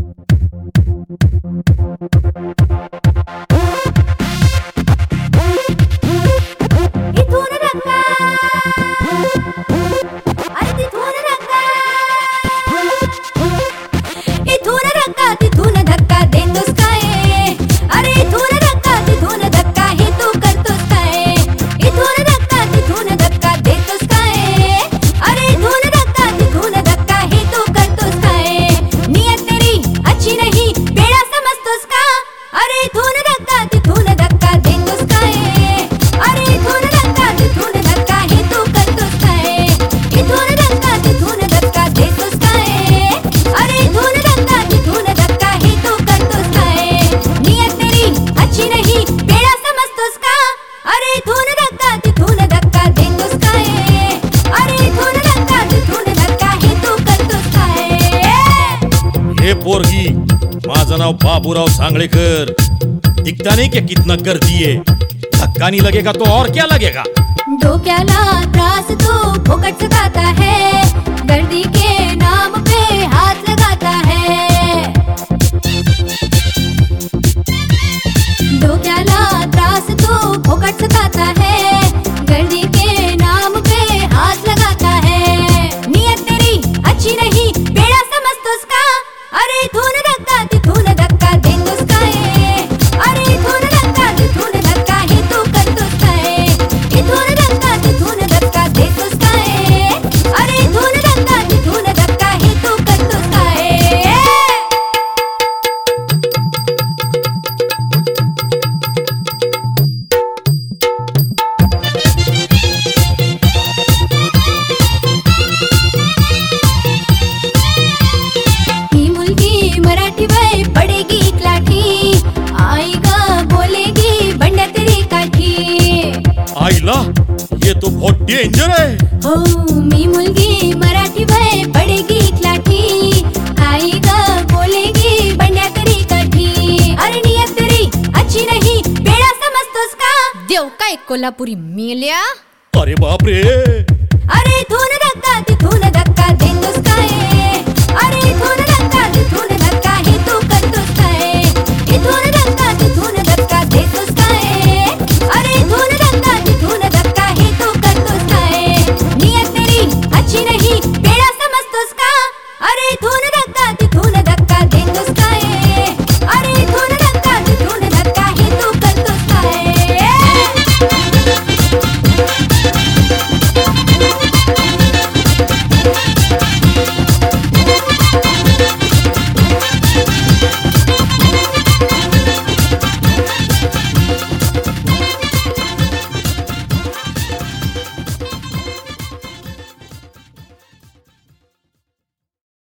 इथून रंगा अरे तिथून रंगा इथून रंगा तिथून धक्का देतोस काय अरे इथून रंगा तिथून धक्का हे तू करतोस काय इथून रंगा तिथून धक्का देतोस काय अरे इथून रंगा तिथून धक्का हे तू करतोस काय नियत तेरी अच्छी नहीं बेड़ा समझतोस का अरे इथून रंगा तिथून धक्का देतोस काय अरे इथून रंगा तिथून धक्का हे तू करतोस काय इथून रंगा तिथून धक्का देतोस काय अरे इथून रंगा तिथून धक्का हे तू करतोस काय नियत तेरी अच्छी नहीं बेड़ा समझतोस का अरे इथून रंगा तिथून धक्का देतोस काय अरे इथून रंगा तिथून धक्का हे तू करतोस काय हे पोरगी माझं नाव बाबूराव सांगळेकर दिखता नहीं क्या कितना कर दिए धक्का नहीं लगेगा तो और क्या लगेगा डोक्याला त्रास तो फोकट सताता है गर्दी के नाम पे हाथ लगाता है डोक्याला त्रास तो फोकट सताता है गर्दी के नाम पे हाथ लगाता है नियत तेरी अच्छी नहीं बेड़ा समझतोस का अरे इथून धक्का तिथून धक्का देतोस काय अरे इथून धक्का तिथून धक्का हे तू करतोस काय इथून धक्का तिथून धक्का देतोस काय अरे इथून धक्का तिथून धक्का हे तू करतोस काय ही मुलगी मराठी वय पडेगी लाठी आई ग बोलेगी बंड्या तेरी काठी आईला ये तो बहुत डेंजर है हो मी मुलगी मराठी वय पडेगी लाठी आई ग बोलेगी बंड्या तेरी काठी अरे नियत तेरी अच्छी नहीं बेड़ा समझतोस का देव काय कोल्हापुरी मेल्या अरे बाप रे अरे इथून धक्का